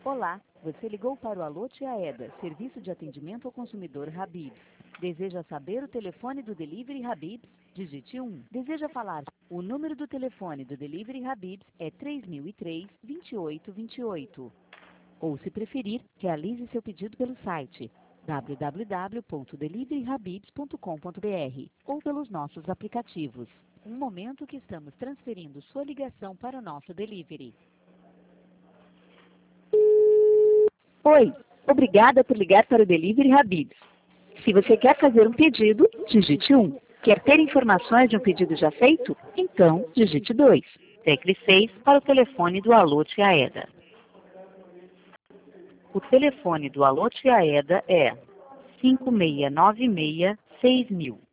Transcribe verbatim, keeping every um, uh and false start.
Olá, você ligou para o Alô Tia Eda, serviço de atendimento ao consumidor Habib's. Deseja saber o telefone do Delivery Habib's? Digite um. Deseja falar? O número do telefone do Delivery Habib's é três mil e três, vinte e oito vinte e oito. Ou, se preferir, realize seu pedido pelo site w w w ponto delivery habibs ponto com ponto b r ou pelos nossos aplicativos. Um momento que estamos transferindo sua ligação para o nosso delivery. Oi, obrigada por ligar para o Delivery Habib's. Se você quer fazer um pedido, digite um. Quer ter informações de um pedido já feito? Então, digite dois. Tecle seis para o telefone do Alô Tia Eda. O telefone do Alô Tia Eda é cinco seis nove seis, seis mil.